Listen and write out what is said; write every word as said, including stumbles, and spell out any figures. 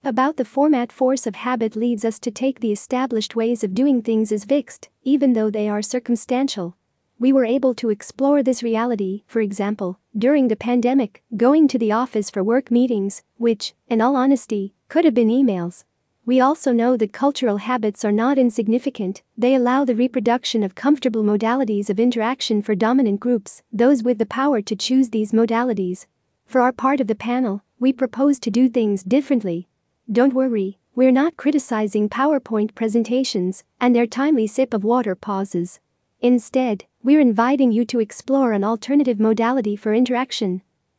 About the format, force of habit leads us to take the established ways of doing things as fixed, even though they are circumstantial. We were able to explore this reality, for example, during the pandemic, going to the office for work meetings, which, in all honesty, could have been emails. We also know that cultural habits are not insignificant. They allow the reproduction of comfortable modalities of interaction for dominant groups, those with the power to choose these modalities. For our part of the panel, we propose to do things differently. Don't worry, we're not criticizing PowerPoint presentations and their timely sip of water pauses. Instead, we're inviting you to explore an alternative modality for interaction,